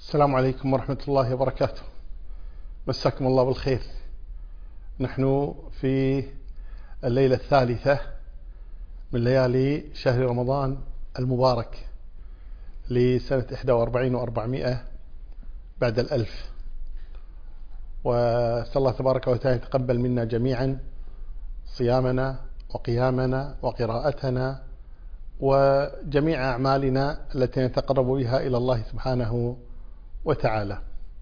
السلام عليكم ورحمة الله وبركاته. مساكم الله بالخير. نحن في الليلة الثالثة من ليالي شهر رمضان المبارك لسنة 41 و400 بعد الألف، وأسأل الله تبارك وتعالى يتقبل منا جميعا صيامنا وقيامنا وقراءتنا وجميع أعمالنا التي نتقرب بها إلى الله سبحانه وتعالى.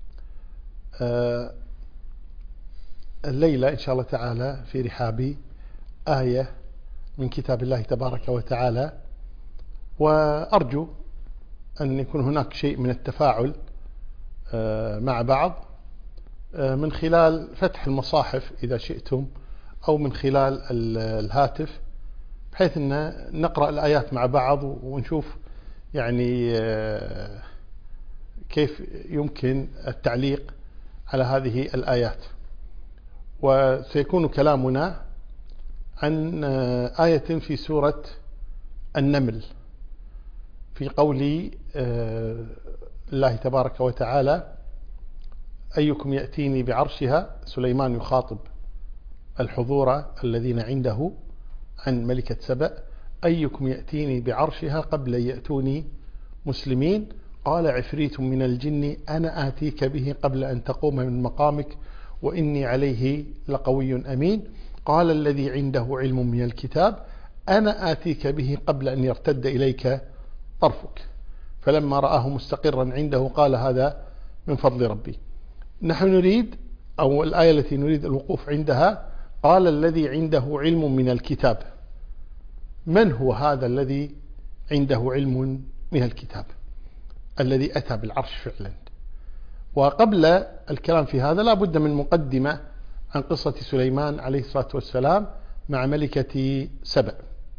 الليلة إن شاء الله تعالى في رحاب آية من كتاب الله تبارك وتعالى، وأرجو أن يكون هناك شيء من التفاعل مع بعض من خلال فتح المصاحف إذا شئتم، أو من خلال الهاتف، بحيث أن نقرأ الآيات مع بعض ونشوف يعني كيف يمكن التعليق على هذه الآيات. وسيكون كلامنا عن آية في سورة النمل في قول الله تبارك وتعالى: أيكم يأتيني بعرشها. سليمان يخاطب الحضور الذين عنده عن ملكة سبأ: أيكم يأتيني بعرشها قبل أن يأتوني مسلمين. قال عفريت من الجن أنا آتيك به قبل أن تقوم من مقامك وإني عليه لقوي أمين. قال الذي عنده علم من الكتاب أنا آتيك به قبل أن يرتد إليك طرفك فلما رآه مستقرا عنده قال هذا من فضل ربي. نحن نريد، أو الآية التي نريد الوقوف عندها: قال الذي عنده علم من الكتاب. من هو هذا الذي عنده علم من الكتاب الذي أتى بالعرش فعلا؟ وقبل الكلام في هذا لا بد من مقدمة عن قصة سليمان عليه الصلاة والسلام مع ملكة سبأ.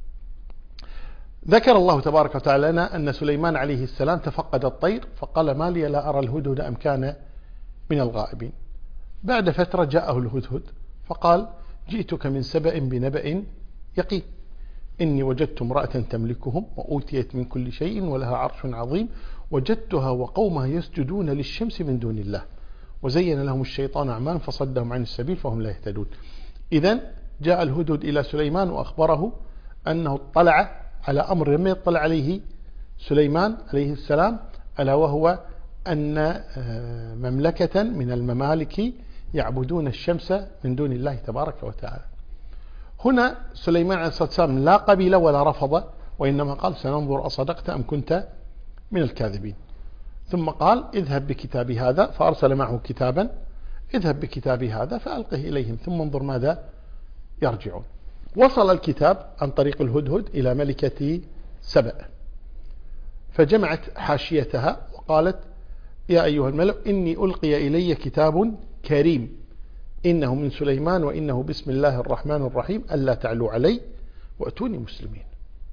ذكر الله تبارك وتعالى لنا أن سليمان عليه السلام تفقد الطير فقال: ما لي لا أرى الهدهد أم كان من الغائبين. بعد فترة جاءه الهدهد فقال: جئتك من سبأ بنبأ يقين، إني وجدت امرأة تملكهم وأوتيت من كل شيء ولها عرش عظيم وجدتها وقومها يسجدون للشمس من دون الله وزين لهم الشيطان أعمالهم فصدهم عن السبيل فهم لا يهتدون. إذن جاء الهدهد إلى سليمان وأخبره أنه اطلع على أمر لم يطلع عليه سليمان عليه السلام، ألا وهو أن مملكة من الممالك يعبدون الشمس من دون الله تبارك وتعالى. هنا سليمان عليه الصلاة والسلام لا قبل ولا رفض، وإنما قال: سننظر أصدقت أم كنت من الكاذبين. ثم قال: اذهب بكتابي هذا، فأرسل معه كتابا: اذهب بكتابي هذا فألقه إليهم ثم انظر ماذا يرجعون. وصل الكتاب عن طريق الهدهد إلى ملكة سبأ، فجمعت حاشيتها وقالت: يا أيها الملأ إني ألقي إلي كتاب كريم إنه من سليمان وإنه بسم الله الرحمن الرحيم ألا تعلوا علي وأتوني مسلمين.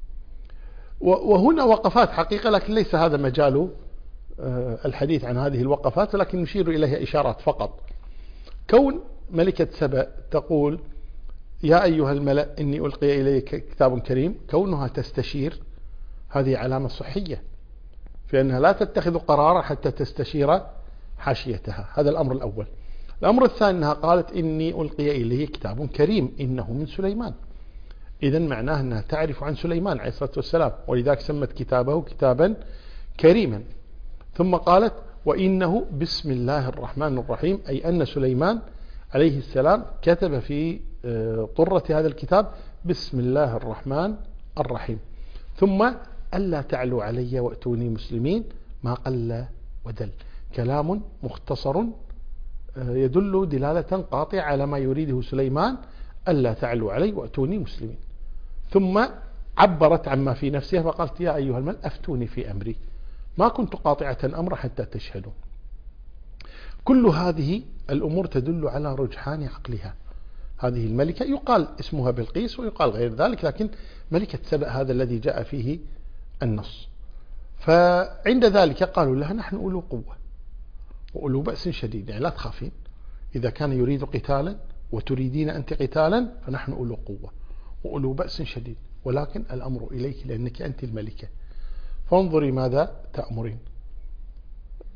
وهنا وقفات حقيقة، لكن ليس هذا مجال الحديث عن هذه الوقفات، ولكن نشير إليها إشارات فقط. كون ملكة سبأ تقول: يا أيها الملأ إني ألقي إلي كتاب كريم، كونها تستشير هذه علامة صحية في أنها لا تتخذ قرارا حتى تستشير حاشيتها. هذا الأمر الأول. الأمر الثاني أنها قالت: إني ألقي إليه كتاب كريم إنه من سليمان. إذن معناه أنها تعرف عن سليمان عليه الصلاة والسلام، ولذلك سمت كتابه كتابا كريما. ثم قالت: وإنه بسم الله الرحمن الرحيم، أي أن سليمان عليه السلام كتب في طرة هذا الكتاب بسم الله الرحمن الرحيم. ثم ألا تعلوا علي وأتوني مسلمين، ما قل ودل، كلام مختصر يدل دلالة قاطعة على ما يريده سليمان: ألا تعلوا علي وأتوني مسلمين. ثم عبرت عما في نفسها فقالت: يا أيها الملأ أفتوني في أمري ما كنت قاطعة أمر حتى تشهدوا. كل هذه الأمور تدل على رجحان عقلها. هذه الملكة يقال اسمها بلقيس ويقال غير ذلك، لكن ملكة سبأ هذا الذي جاء فيه النص. فعند ذلك قالوا لها: نحن أولو قوة وأولو بأس شديد، يعني لا تخافين، إذا كان يريد قتالا وتريدين أنت قتالا فنحن أولو قوة وأولو بأس شديد، ولكن الأمر إليك لأنك أنت الملكة، فانظري ماذا تأمرين.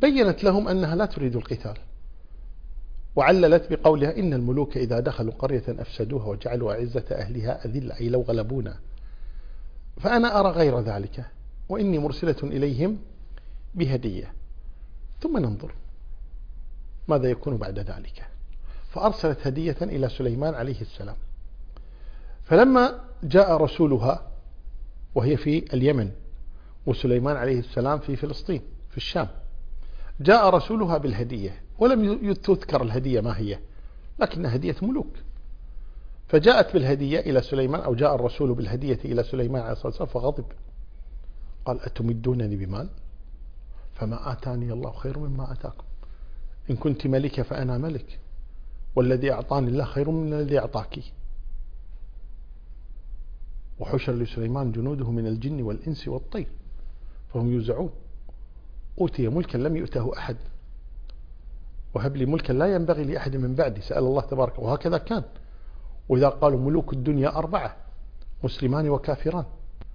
بيّنت لهم أنها لا تريد القتال، وعللت بقولها إن الملوك إذا دخلوا قرية أفسدوها وجعلوا أعزة أهلها أذلة، أي لو غلبونا، فأنا أرى غير ذلك، وإني مرسلة إليهم بهدية ثم ننظر ماذا يكون بعد ذلك. فأرسلت هدية إلى سليمان عليه السلام. فلما جاء رسولها وهي في اليمن وسليمان عليه السلام في فلسطين في الشام، جاء رسولها بالهدية، ولم تذكر الهدية ما هي، لكنها هدية ملوك. فجاءت بالهدية إلى سليمان، أو جاء الرسول بالهدية إلى سليمان عليه الصلاة والسلام، فغضب قال أتمدونني بمال فما آتاني الله خير مما آتاكم، إن كنت ملكة فأنا ملك، والذي أعطاني الله خير من الذي أعطاك. وحشر لسليمان جنوده من الجن والإنس والطير فهم يوزعون، أوتي ملكا لم يؤته أحد، وهب لي ملكا لا ينبغي لأحد من بعدي، سأل الله تبارك. وهكذا كان. وإذا قالوا ملوك الدنيا 4، مسلمان وكافران،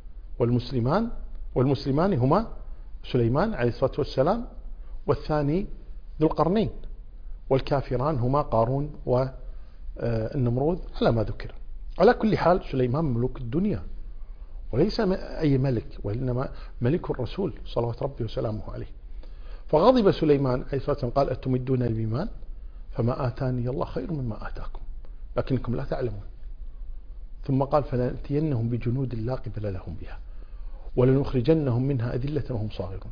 والمسلمان هما سليمان عليه الصلاة والسلام، والثاني ذو القرنين، والكافران هما قارون والنمرود على ما ذكر. على كل حال سليمان ملوك الدنيا وليس أي ملك، وإنما ملك الرسول صلوات ربي وسلامه عليه. فغضب سليمان عليه الصلاة والسلام قال أتمدون بمال فما آتاني الله خير مما آتاكم لكنكم لا تعلمون. ثم قال فلنأتينهم بجنود لا قبل لهم بها ولنخرجنهم منها أذلة وهم صاغرون.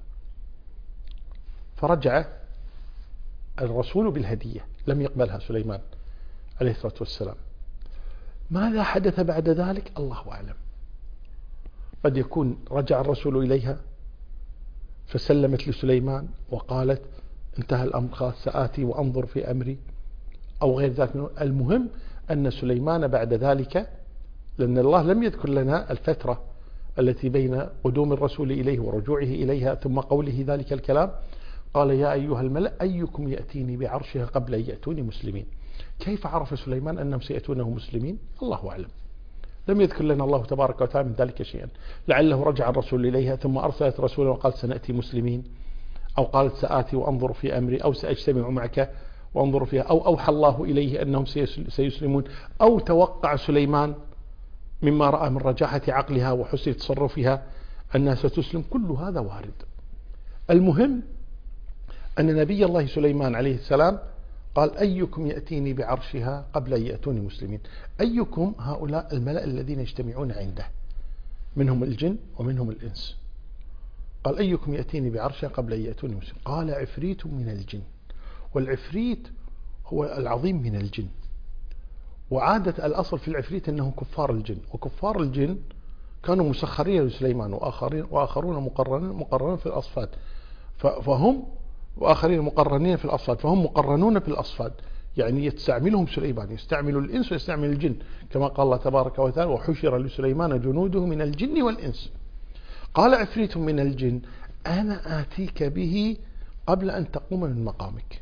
فرجع الرسول بالهدية، لم يقبلها سليمان عليه الصلاة والسلام. ماذا حدث بعد ذلك الله أعلم. قد يكون رجع الرسول إليها فسلمت لسليمان وقالت انتهى الأمر خلاص سآتي وأنظر في أمري، أو غير ذلك. المهم أن سليمان بعد ذلك، لأن الله لم يذكر لنا الفترة التي بين قدوم الرسول إليه ورجوعه إليها ثم قوله ذلك الكلام، قال يا أيها الملأ أيكم يأتيني بعرشها قبل أن يأتوني مسلمين. كيف عرف سليمان أنهم سيأتونه مسلمين؟ الله أعلم، لم يذكر لنا الله تبارك وتعالى من ذلك شيئا. لعله رجع الرسول إليها ثم أرسلت رسولا وقال سنأتي مسلمين، أو قالت سآتي وأنظر في أمري، أو سأجتمع معك وأنظر فيها، أو أوحى الله إليه أنهم سيسلمون، أو توقع سليمان مما رأى من رجاحة عقلها وحسن تصرفها أنها ستسلم. كل هذا وارد. المهم أن نبي الله سليمان عليه السلام قال أيكم يأتيني بعرشها قبل أن يأتوني مسلمين. أيكم هؤلاء الملأ الذين يجتمعون عنده، منهم الجن ومنهم الإنس. قال أيكم يأتيني بعرشها قبل أن يأتوني مسلمين. قال عفريت من الجن، والعفريت هو العظيم من الجن. وعادة الأصل في العفريت أنهم كفار الجن، وكفار الجن كانوا مسخرين لسليمان، وآخرون مقرنين في الأصفاد، فهم وآخرين مقرنين في الأصفاد، فهم مقرنون في الأصفاد، يعني يستعملهم سليمان، يستعمل الإنس ويستعمل الجن، كما قال الله تبارك وتعالى وحشر لسليمان جنوده من الجن والإنس. قال عفريت من الجن أنا آتيك به قبل أن تقوم من مقامك.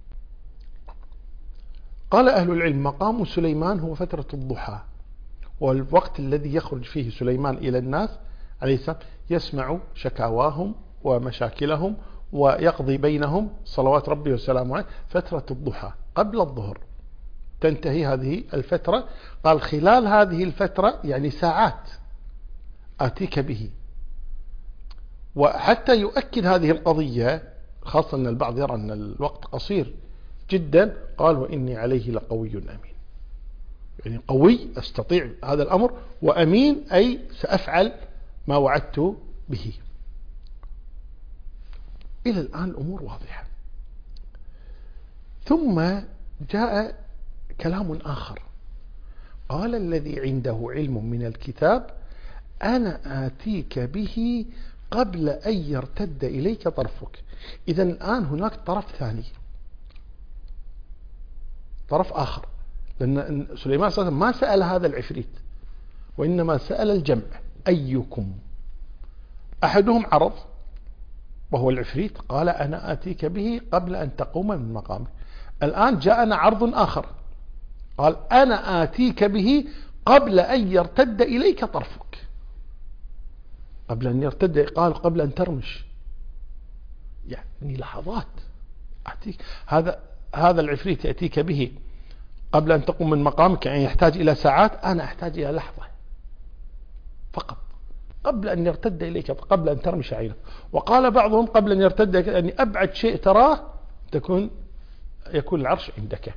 قال أهل العلم مقام سليمان هو فترة الضحى، والوقت الذي يخرج فيه سليمان إلى الناس عليه السلام يسمع شكاواهم ومشاكلهم ويقضي بينهم صلوات ربي وسلامه عليه. فترة الضحى قبل الظهر تنتهي هذه الفترة. قال خلال هذه الفترة يعني ساعات آتيك به. وحتى يؤكد هذه القضية، خاصة أن البعض يرى أن الوقت قصير جدا، قال وإني عليه لقوي أمين، يعني قوي أستطيع هذا الأمر، وأمين أي سأفعل ما وعدت به. إلى الآن الأمور واضحة. ثم جاء كلام آخر، قال الذي عنده علم من الكتاب أنا آتيك به قبل أن يرتد إليك طرفك. إذن الآن هناك طرف ثاني، طرف آخر، لأن سليمان صلى الله عليه وسلم ما سأل هذا العفريت، وإنما سأل الجمع أيكم. أحدهم عرض وهو العفريت، قال أنا آتيك به قبل أن تقوم من مقامك. الآن جاءنا عرض آخر، قال أنا آتيك به قبل أن يرتد إليك طرفك. قبل أن يرتد قال قبل أن ترمش، يعني لحظات أتيك، هذا العفريت يأتيك به قبل أن تقوم من مقامك، يعني يحتاج إلى ساعات، أنا أحتاج إلى لحظة فقط قبل أن يرتد إليك، قبل أن ترمش عينك. وقال بعضهم قبل أن يرتد، يعني أبعد شيء تراه يكون العرش عندك.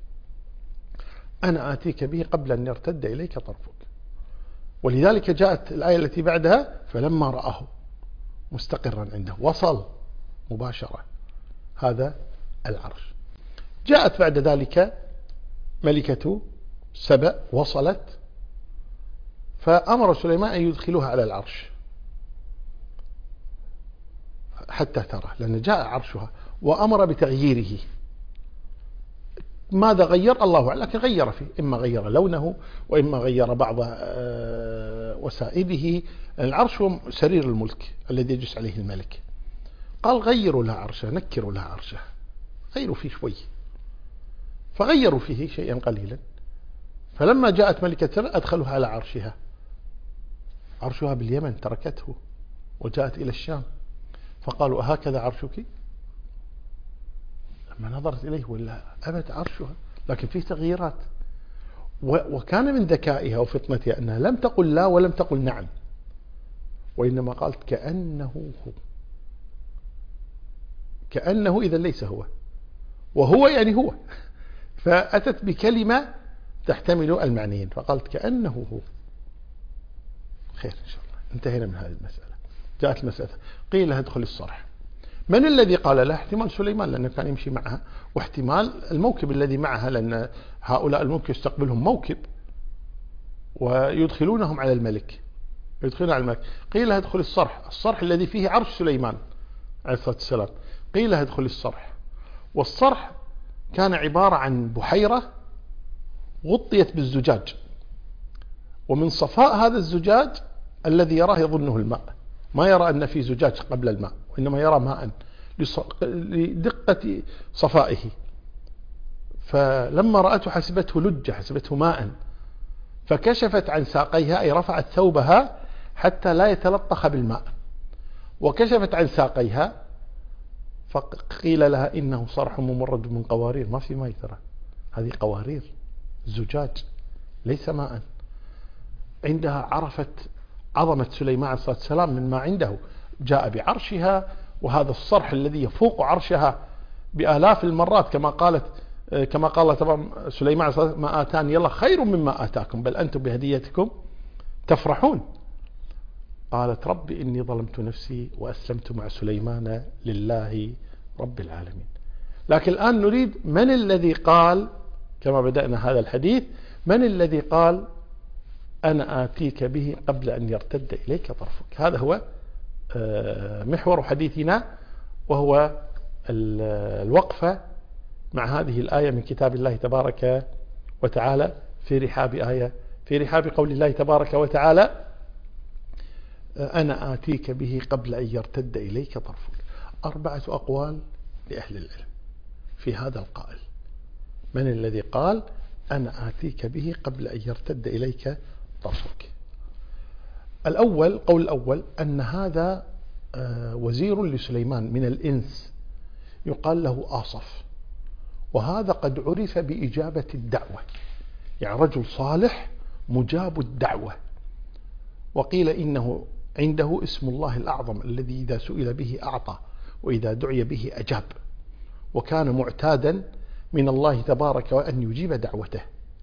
أنا آتيك به قبل أن يرتد إليك طرفك. ولذلك جاءت الآية التي بعدها فلما رآه مستقرا عنده وصل مباشرة هذا العرش. جاءت بعد ذلك ملكة سبأ وصلت، فأمر سليمان أن يدخلوها على العرش حتى ترى، لأن جاء عرشها، وأمر بتغييره. ماذا غير الله أعلم، لكن غير فيه، إما غير لونه وإما غير بعض وسائده. العرش هو سرير الملك الذي يجلس عليه الملك. قال غيروا لها عرشها، نكروا لها عرشها، غيروا فيه شوي، فغيروا فيه شيئا قليلا. فلما جاءت ملكة سبأ أدخلوها على عرشها. عرشها باليمن تركته وجاءت إلى الشام، فقالوا أهكذا عرشك؟ لما نظرت إليه ولا أبد عرشها، لكن فيه تغييرات. وكان من ذكائها وفطنتها أنها لم تقل لا ولم تقل نعم، وإنما قالت كأنه هو. كأنه إذا ليس هو، وهو يعني هو، فأتت بكلمة تحتمل المعنيين، فقالت كأنه هو. خير إن شاء الله، انتهينا من هذه المسألة. جاءت المسألة قيل لها ادخل الصرح. من الذي قال لها؟ احتمال سليمان لأنه كان يمشي معها، واحتمال الموكب الذي معها، لأن هؤلاء الملك يستقبلهم موكب ويدخلونهم على الملك، يدخلون على الملك. قيل لها ادخل الصرح، الصرح الذي فيه عرش سليمان عليه الصلاة والسلام. قيل لها ادخل الصرح. والصرح كان عبارة عن بحيرة غطيت بالزجاج، ومن صفاء هذا الزجاج الذي يراه يظنه الماء، ما يرى أن في زجاج قبل الماء، وإنما يرى ماء لدقة صفائه. فلما رأته حسبته لجة، حسبته ماء، فكشفت عن ساقيها، أي رفعت ثوبها حتى لا يتلطخ بالماء، وكشفت عن ساقيها. فقيل لها إنه صرح ممرد من قوارير، ما في ماء ترى، هذه قوارير زجاج ليس ماء. عندها عرفت عظمة سليمان عليه الصلاة والسلام من ما عنده، جاء بعرشها، وهذا الصرح الذي يفوق عرشها بآلاف المرات، كما قال طبعا سليمان عليه الصلاة والسلام ما آتاني الله خير مما آتاكم بل أنتم بهديتكم تفرحون. قالت رب إني ظلمت نفسي وأسلمت مع سليمان لله رب العالمين. لكن الآن نريد من الذي قال، كما بدأنا هذا الحديث، من الذي قال أنا آتيك به قبل أن يرتد إليك طرفك؟ هذا هو محور حديثنا، وهو الوقفة مع هذه الآية من كتاب الله تبارك وتعالى في رحاب قول الله تبارك وتعالى أنا آتيك به قبل أن يرتد إليك طرفك. 4 أقوال لأهل العلم في هذا القائل. من الذي قال أنا آتيك به قبل أن يرتد إليك طرفك؟ الأول، قول الأول أن هذا وزير لسليمان من الإنس يقال له آصف، وهذا قد عرف بإجابة الدعوة، يعني رجل صالح مجاب الدعوة. وقيل إنه عنده اسم الله الأعظم الذي إذا سئل به أعطى وإذا دعي به أجاب، وكان معتادا من الله تبارك وأن يجيب دعوته.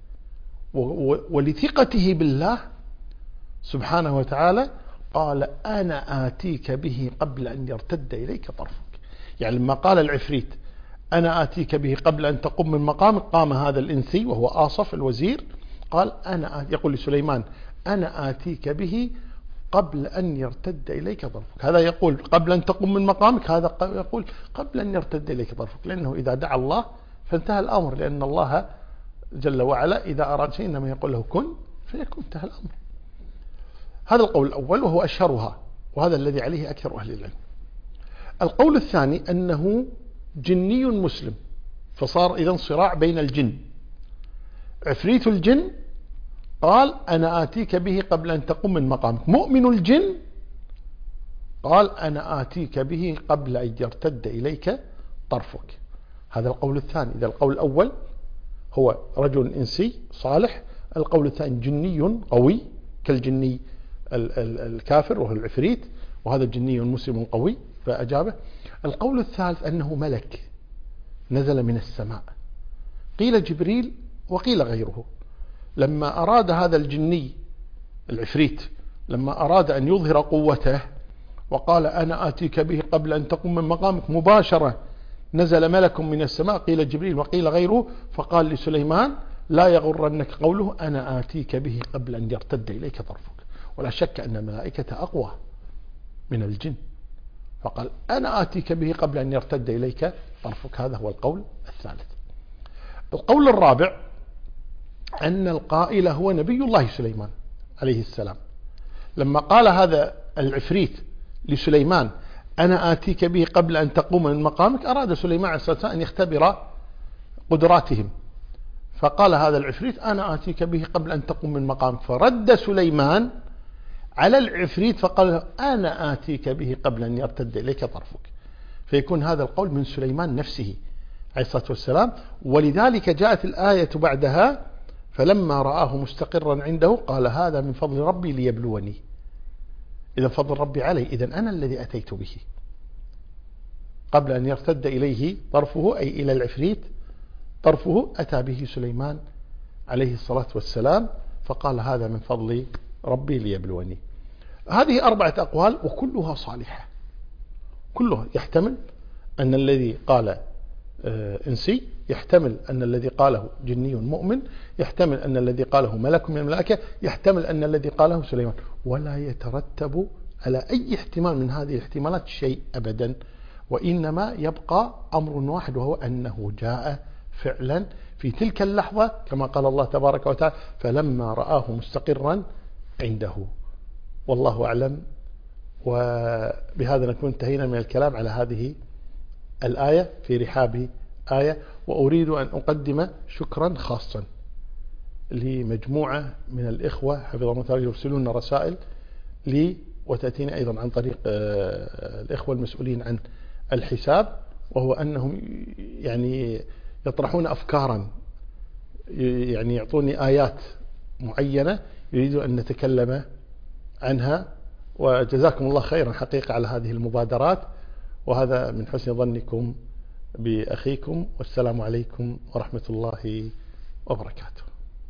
ولثقته بالله سبحانه وتعالى قال أنا آتيك به قبل أن يرتد إليك طرفك. يعني لما قال العفريت أنا آتيك به قبل أن تقوم من مقامك، قام هذا الإنسي وهو آصف الوزير قال يقول لسليمان أنا آتيك به قبل أن يرتد إليك طرفك. هذا يقول قبل أن تقوم من مقامك، هذا يقول قبل أن يرتد إليك طرفك، لأنه إذا دعا الله فانتهى الأمر، لأن الله جل وعلا إذا أراد شيء إنما يقول له كن فيكون، انتهى الأمر. هذا القول الأول وهو أشهرها، وهذا الذي عليه أكثر أهل العلم. القول الثاني أنه جني مسلم، فصار إذن صراع بين الجن. عفريت الجن قال أنا آتيك به قبل أن تقوم من مقامك. مؤمن الجن قال أنا آتيك به قبل أن يرتد إليك طرفك. هذا القول الثاني. إذا القول الأول هو رجل إنسي صالح، القول الثاني جني قوي كالجني الكافر وهو العفريت، وهذا الجني مسلم قوي فأجابه. القول الثالث أنه ملك نزل من السماء، قيل جبريل وقيل غيره. لما أراد هذا الجني العفريت لما أراد أن يظهر قوته وقال أنا آتيك به قبل أن تقوم من مقامك، مباشرة نزل ملك من السماء، قيل جبريل وقيل غيره، فقال لسليمان لا يغرنك قوله أنا آتيك به قبل أن يرتد إليك طرفك. ولا شك أن الملائكة أقوى من الجن، فقال أنا آتيك به قبل أن يرتد إليك طرفك. هذا هو القول الثالث. القول الرابع أن القائل هو نبي الله سليمان عليه السلام. لما قال هذا العفريت لسليمان أنا آتيك به قبل أن تقوم من مقامك، أراد سليمان عليه السلام أن يختبر قدراتهم، فقال هذا العفريت أنا آتيك به قبل أن تقوم من مقامك، فرد سليمان على العفريت فقال أنا آتيك به قبل أن يرتد إليك طرفك. فيكون هذا القول من سليمان نفسه عليه الصلاة والسلام. ولذلك جاءت الآية بعدها فلما رآه مستقرا عنده قال هذا من فضل ربي ليبلوني. إذا فضل ربي علي، إذن أنا الذي أتيت به قبل أن يرتد إليه طرفه، أي إلى العفريت طرفه، أتى به سليمان عليه الصلاة والسلام فقال هذا من فضل ربي ليبلوني. هذه 4 أقوال وكلها صالحة، كلها يحتمل أن الذي قال إنسي، يحتمل أن الذي قاله جني مؤمن، يحتمل أن الذي قاله ملك من الملائكة، يحتمل أن الذي قاله سليمان، ولا يترتب على أي احتمال من هذه الاحتمالات شيء أبدا، وإنما يبقى أمر واحد وهو أنه جاء فعلا في تلك اللحظة كما قال الله تبارك وتعالى فلما رآه مستقرا عنده. والله أعلم. وبهذا نكون انتهينا من الكلام على هذه الآية في رحاب آية. وأريد أن أقدم شكرا خاصا لمجموعة من الإخوة حفظهم الله يرسلون رسائل لي وتأتيني أيضا عن طريق الإخوة المسؤولين عن الحساب، وهو أنهم يعني يطرحون أفكارا، يعني يعطوني آيات معينة يريدوا أن نتكلم عنها، وجزاكم الله خيرا حقيقة على هذه المبادرات، وهذا من حسن ظنكم بأخيكم، والسلام عليكم ورحمة الله وبركاته.